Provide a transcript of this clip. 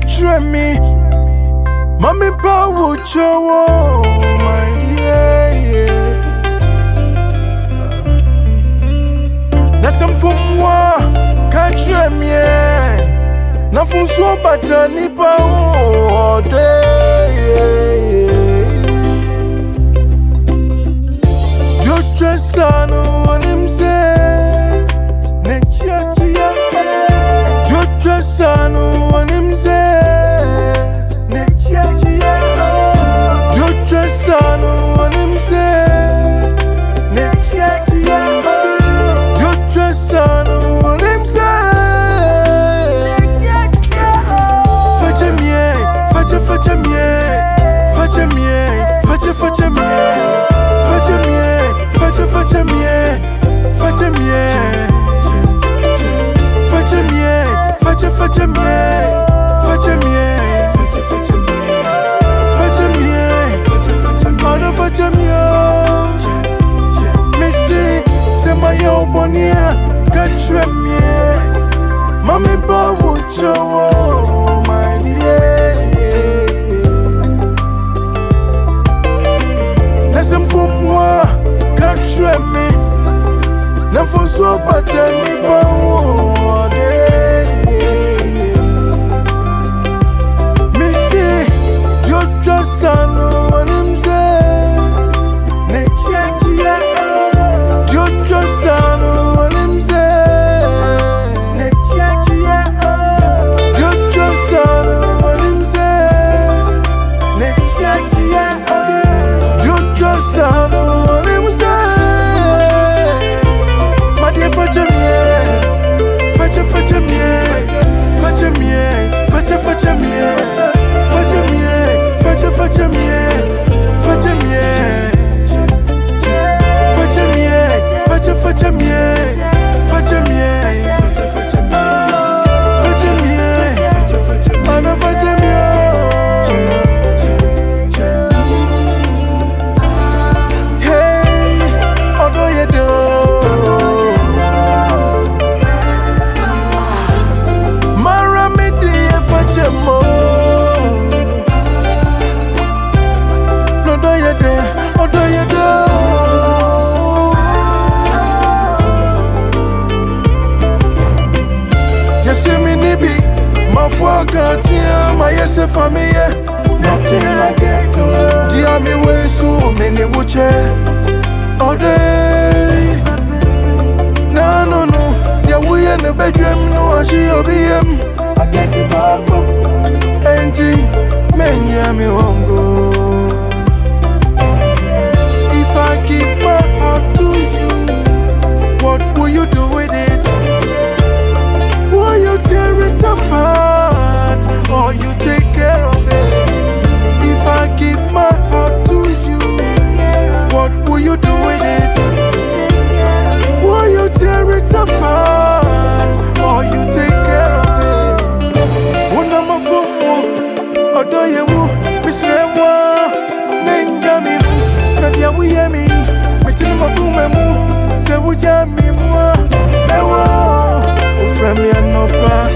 catch me. Mommy power chowo, my dear. Nasem from moi, catch me. Nothing so better ni power day. Jojo sanu onim say, necha tuya. Jojo sanu onim say, necha tuya. Jojo sanu onim say, necha tuya. Jojo sanu onim say, necha tuya. Fache mie, fache fache mie, fache mie, fache fache mie. Fache mie, fache mie, fache mie, fache fache mie, fache mie, fache fache mie, fache mie, fache fache mie. Missy, c'est ma yo bonia, catch me. Mommy babu chowo, my dear. Laisse-moi pour moi. Catch me, never so bad me power day. Me say, Jojo sanu onim say, necha tuya. Jojo sanu onim say, necha tuya. Jojo sanu onim say, necha tuya. Jojo sanu. My yes for me, nothing like it. Dear me, way so many wuche all day. No, yeah, we in the bedroom, no, I see OBM. I guess it back, and men, me won't go. If I give my heart to you, what will you do with it? Will you tear it apart, or you take care of it? If I give my heart to you, what will you do with it? Will you tear it apart, or you take care of it? Una mafumu, odoye wu, misrewa, menjami mu, nadia wiyemi, mitini makume mu, sewu jami mu, ewo, ufremi anopa.